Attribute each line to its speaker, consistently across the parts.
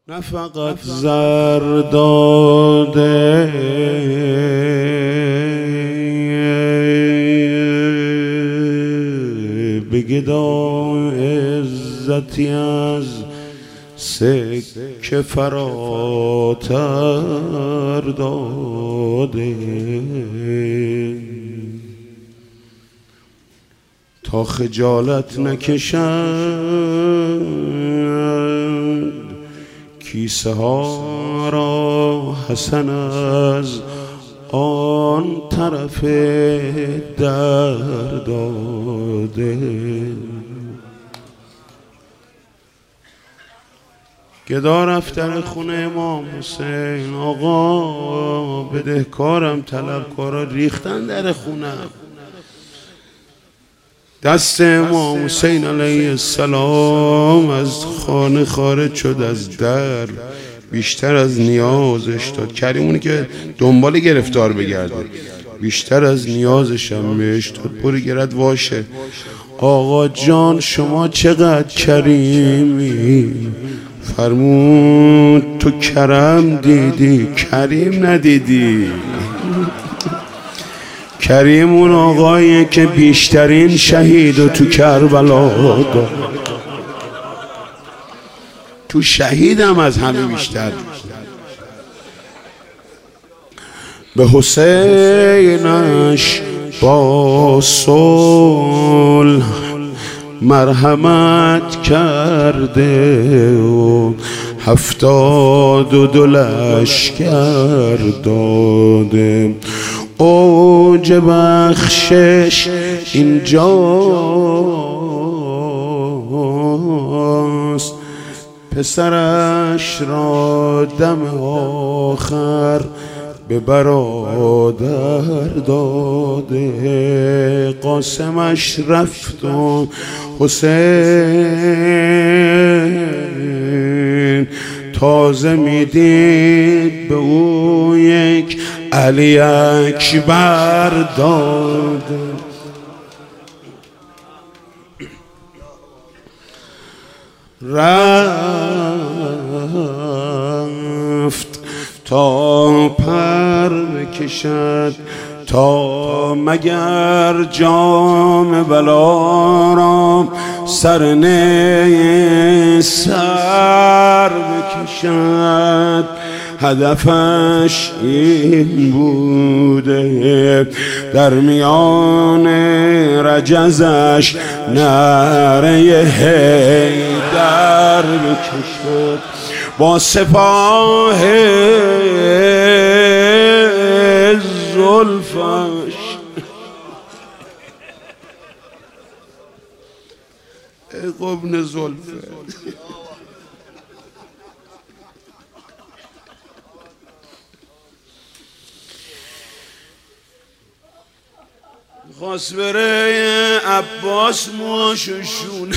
Speaker 1: نه فقط زر داده به گدا عزتی از سکه فراتر داده تا خجالت نکشند کیسه ها را حسن از آن طرف در داده گدا رفت در خونه امام حسین آقا بدهکارم طلبکارا ریختن در خونه دست امام حسین علیه السلام از خانه خارج شد از در بیشتر از نیازش داد کریمونی که دنبال گرفتار بگرده بیشتر از نیازش هم بهش داد پوری گرد واشه آقا جان شما چقدر کریمی فرمود تو کرم دیدی کریم ندیدی کریم اون آقاییه که بیشترین شهید و تو کربلا داد تو شهیدم از همه بیشتر به حسینش با صلح مرحمت کرده و 72 لشکر داده اوج بخشش اینجاست پسرش را دم آخر به برادر داده قاسمش رفت و حسین تازه میدید به او یک علی اکبر داده رفت تا پر بکشد تا مگر جام بلا را سر سر بکشد هدفش این بوده در میان رجزش نعره حیدر بکشد با سپاه زلفش قبن زلفه خواست بره عباس مواششونه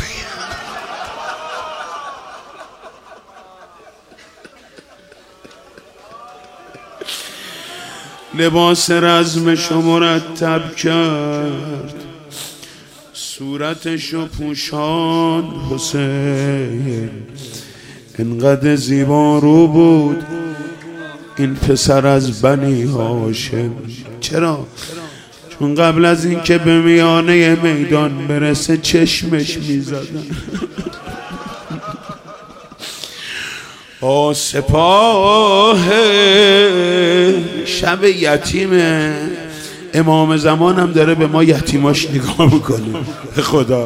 Speaker 1: لباس رزمشو مرتب کرد صورتشو پوشان حسین انقدر زیبا رو بود این پسر از بنی هاشم چرا؟ چون قبل از اینکه به میانه میدان برسه چشمش میزدن با سپاه شب یتیمه امام زمان هم داره به ما یتیماش نگاه میکنه خدا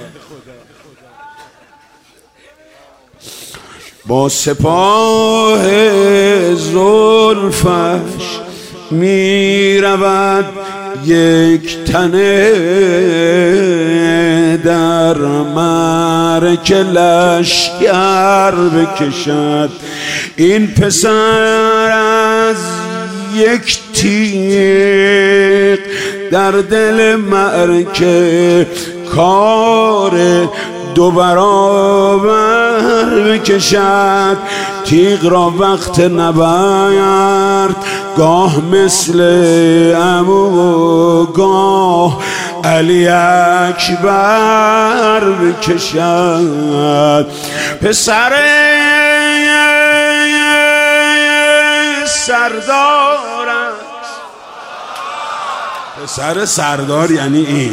Speaker 1: با سپاه زلفش میرود یک تنه در معرکه لشکر بکشد این پسر از یک تیغ در دل معرکه کار 2 برابر بکشد تیغ را وقت نبرد گاه مثل عمو گاه علی اکبر بکشد پسر سردار است. پسر سردار یعنی این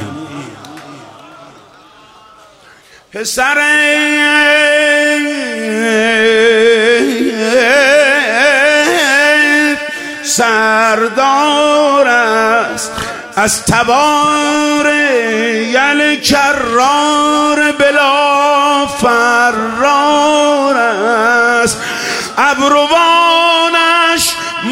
Speaker 1: پسر سردار است، از تبار یل کرار بلا فرار است. ابروانش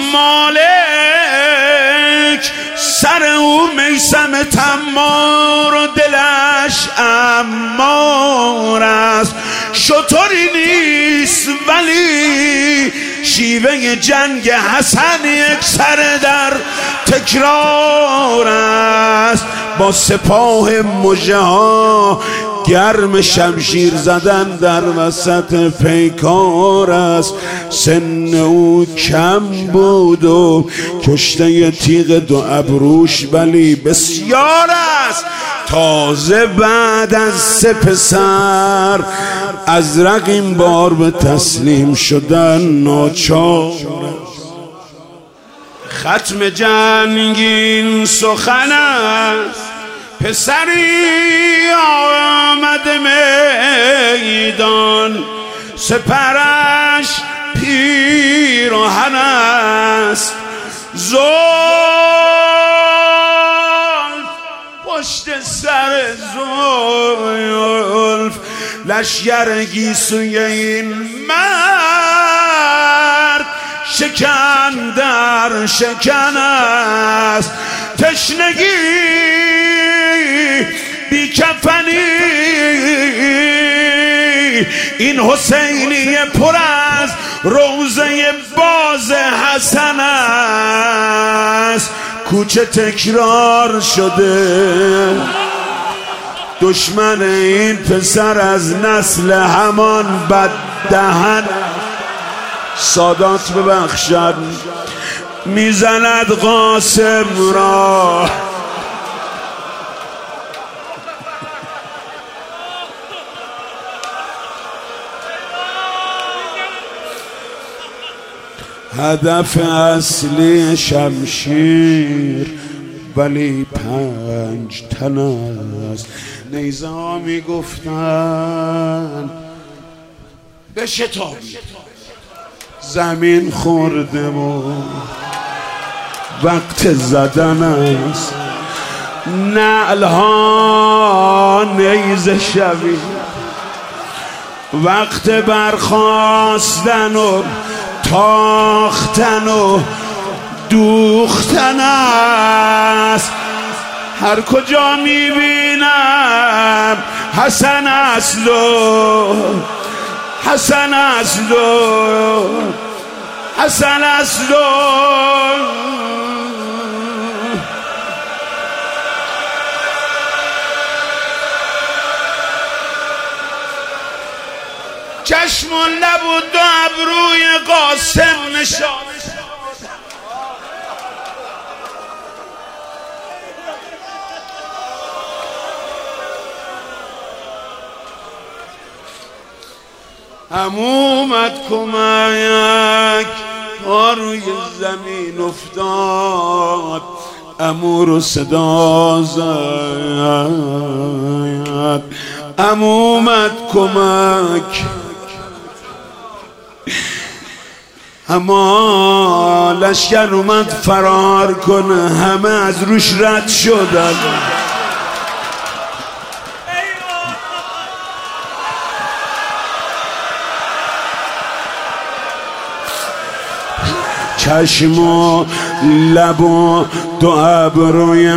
Speaker 1: مالک، سر او میسم تمار و دلش امار است. شطوری نیست ولی شیوه جنگ حسن یک سر در تکرار است. با سپاه مژه ها گرم شمشیر زدن در وسط پیکار است. سن او کم بود و کشته تیغ دو ابروش ولی بسیار است. تازه بعد از 3 پسر ازرق این بار به تسلیم شدن ناچار. ختم جنگین سخن است، پسری آمد میدان، سپرش پیراهن است. زلف پشت سر زلف، لشگر گیسوی این مرد شکن در شکن است. تشنگی بی کفنی این حسینی پر از روزه باز حسن است. کوچه تکرار شده، دشمن این پسر از نسل همان بددهن. سادات ببخشد میزند قاسم را، هدف اصلی شمشیر ولی 5 تن است. نیزه ها میگفتن بشتابید، زمین خورده و وقت زدن است. نعل ها نیزه شوید، وقت برخاستن و تاختن و دوختن است. هر کجا میبینم حسن است و حسن است و حسن است و چشم و لب و دو ابروی قاسم نشان. عمومت کمک پا روی زمین افتاد، عمو رو صدا زد. عمومت کمک، اما لشکر اومد فرار کنه، همه از روش رد شدن. چشم و لب و دو ابروی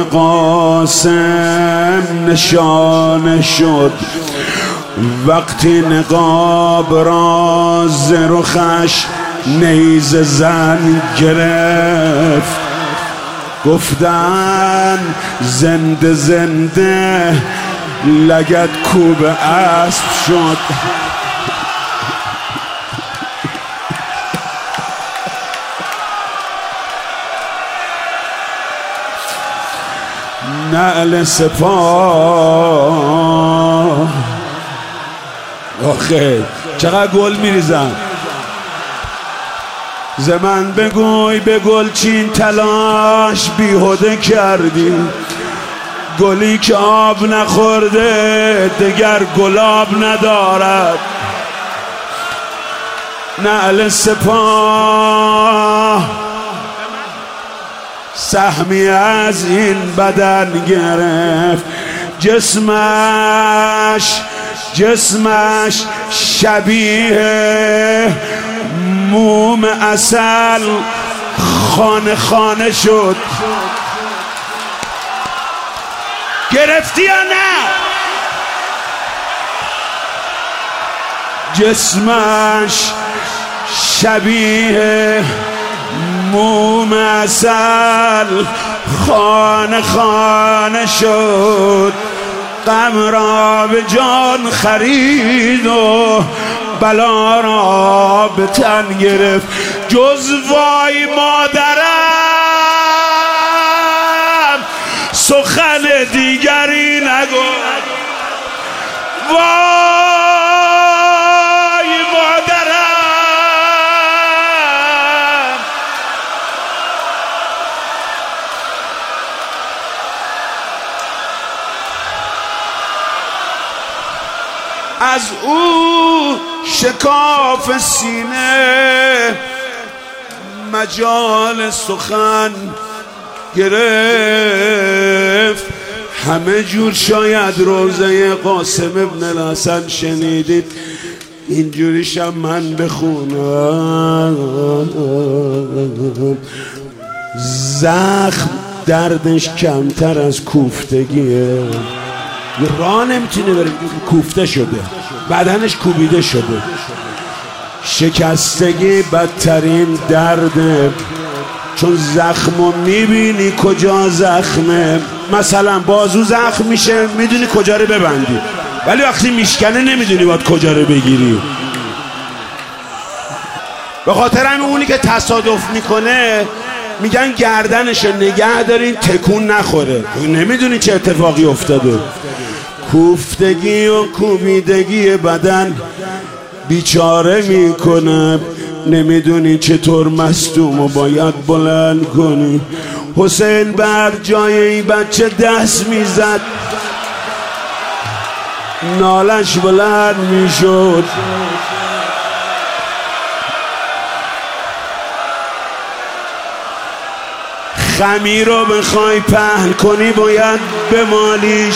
Speaker 1: قاسم نشانه شد. وقتی نقاب را ز رخش نیزه زن گرفت، گفتن زنده زنده لگد کوب اسب شد. نعل سپاه آخه چقدر گل میریزن. ز من بگوی به گلچین تلاش بیهوده کردی، گلی که آب نخورده دگر گلاب ندارد. نعل سپاه سهمی از این بدن گرفت، جسمش شبیه موم عسل خانه خانه شد. گرفتی یا نه؟ جسمش شبیه موم عسل خانه خانه شد. غم را به جان خرید و بلا را به تن گرفت. جز وای مادرم سخن دیگری نگو. وای مادرم از او شکاف سینه مجال سخن گرفت. همه جور شاید روزه قاسم ابن الحسن شنیدید، اینجوریشم من بخونم. زخم دردش کمتر از کوفتگیه. راه نمیتونه بره، کوفته شده، بدنش کوبیده شده. شکستگی بدترین درده، چون زخمو میبینی کجا زخمه. مثلا بازو زخم میشه میدونی کجا رو ببندی، ولی وقتی میشکنه نمیدونی باید کجا رو بگیری. به خاطر همین اونی که تصادف میکنه میگن گردنشو نگه دارین تکون نخوره، نمیدونی چه اتفاقی افتاده. کوفتگی و کوبیدگی بدن بیچاره میکنه، نمیدونی چطور مصدومو باید بلند کنی. حسین بر جای این بچه دست میزد، نالش بلند میشد. خمیر رو بخوای پهن کنی باید بمالیش.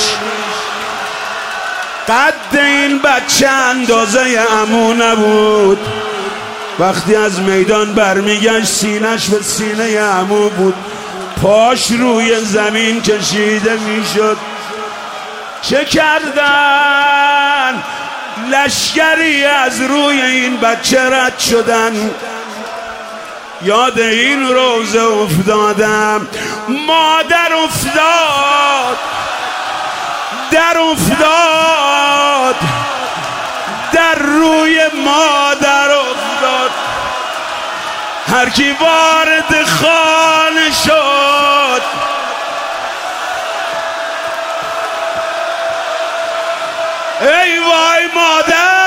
Speaker 1: قد این بچه اندازه عمو نبود. وقتی از میدان برمیگشت سینش به سینه عمو بود، پاش روی زمین کشیده میشد. چه کردن؟ لشکری از روی این بچه رد شدن. یاد این روزه افتادم، مادر افتاد، در افتاد، در روی مادر افتاد. هر کی وارد خانه شد ای وای مادر